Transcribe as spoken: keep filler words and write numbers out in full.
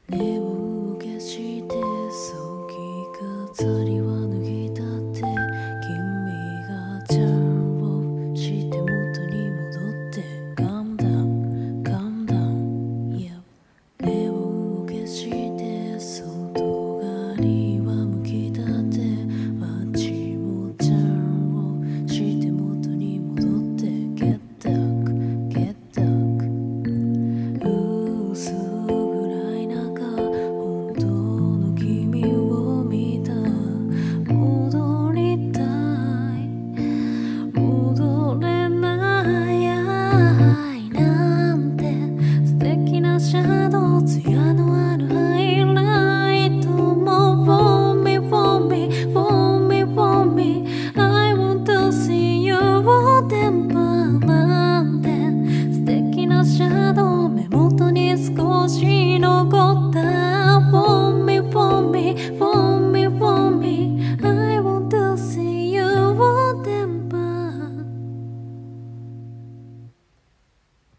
目を消して早期飾りは脱ぎたって君がチャンをして元に戻って Calm down, calm down, yeah 目を消して外刈りはむきたって街もチャンをして元に戻って Get dark, get dark 薄暗い中本当の君を見た戻りたい戻れない愛なんて素敵なシャン